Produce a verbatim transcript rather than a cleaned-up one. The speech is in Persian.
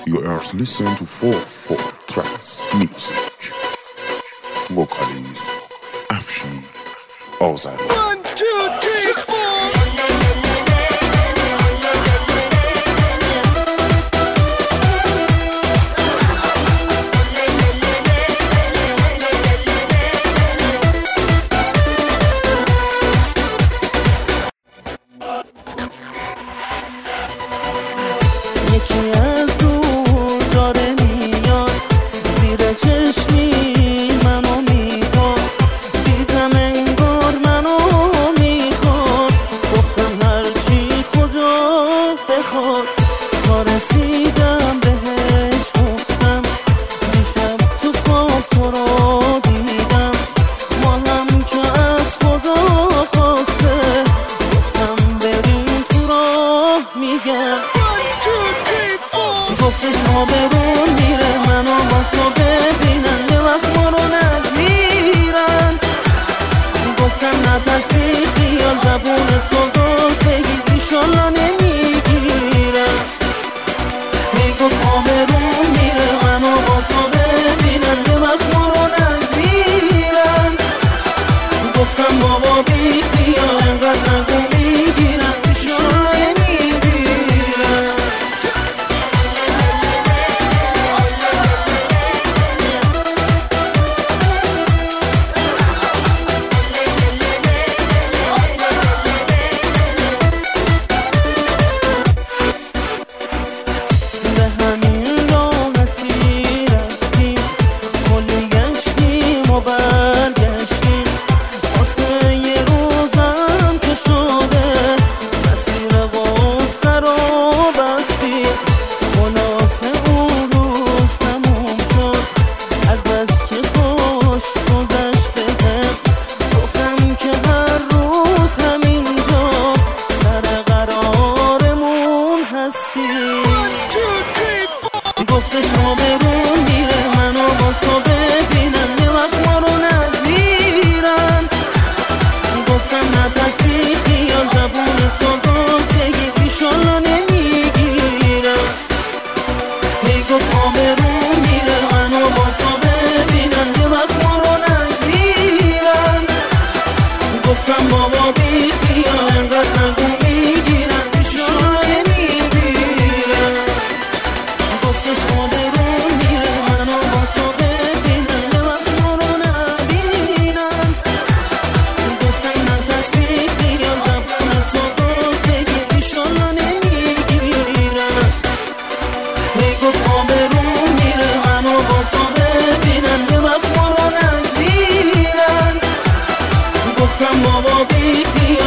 You are listening to four four Trance Music. Vocalist Afshin Azari. One, two, three, four. یکی از دور داره میاد زیر چشمی منو میگاد دیدم انگار منو میخواد گفتم هرچی خدا بخواد تا رسیدم بهش گفتم دیشب تو خواب تو رو دیدم ما هم که از خدا خواسته گفتم بریم تو راه میگم گفتش ما برون میره منو با تو ببینن یه وقت ما رو نمیرن گفتم نترس بی خیال زبون تو باز بگی ایشالله نمیگیرن میگفت ما برون میره منو با تو ببینن یه وقت ما رو نمیرن گفتم بابا بی خیال انقدر نگو میگیرن ایشالله نمیگیرن گفتش ما برون میره منو با تو ببینن یه وقت ما رو نمیرن گفتم نترس بی خیال زبون تو باز بگی ایشالله نمیگیرن میگفت ما برون میره منو با تو ببینن یه وقت ما رو نمیرن گفتم بابا بی خیال انقدر نگو میگیرن ایشالله نمیگیرن گفتش ما برون میره منو با تو ببینن یه وقت ما رو نبینن گفتم نترس بی خیال زبون تو باز بگی ایشالله نمیگیرن میگفت ما برون میره منو با تو ببینن یه وقت ما رو نبینن گفتم بابا بی خیال